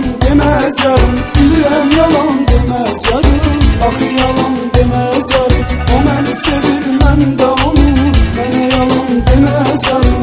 demez yarım, bilirəm yalan demez yarım. Axı yalan demez yarım, o məni sevir, mən də onu, mənə yalan demez yarım.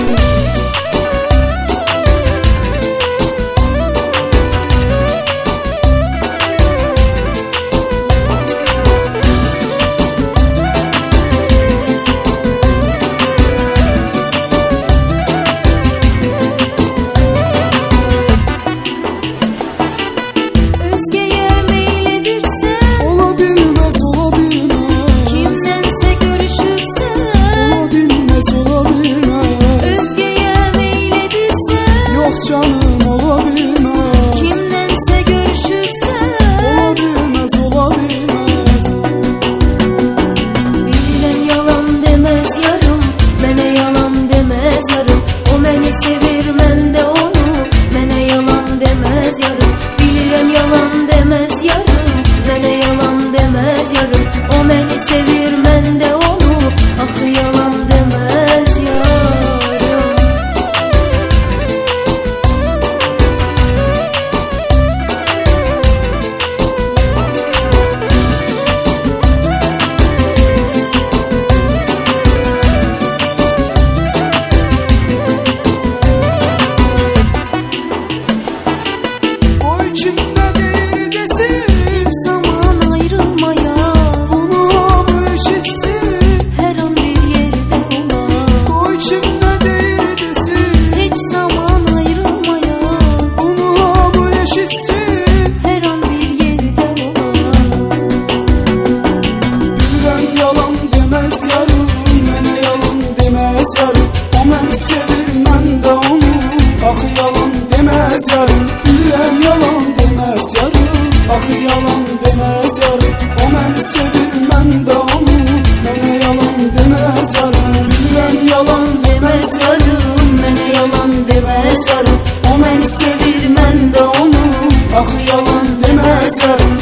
Canım ola bilmez, kimdense görüşürsen ola bilmez, ola bilmez. Bilirəm yalan demez yarım, mənə yalan demez yarım. O məni sevir, mən də onu, mənə yalan demez yarım. Bilirəm yalan demez yarım, mənə yalan demez yarım. O məni sevir, mən də onu, axı yalan demez yarım. Yarım, o məni sevir, mən də onu, axı yalan demez yarım. Bilirəm yalan demez yarım, axı yalan demez yarım. O məni sevir, mən də onu, mənə yalan demez yarım. Bilirəm yalan demez yarım, mənə yalan demez yarım. O məni sevir, mən də onu, axı yalan demez yarım.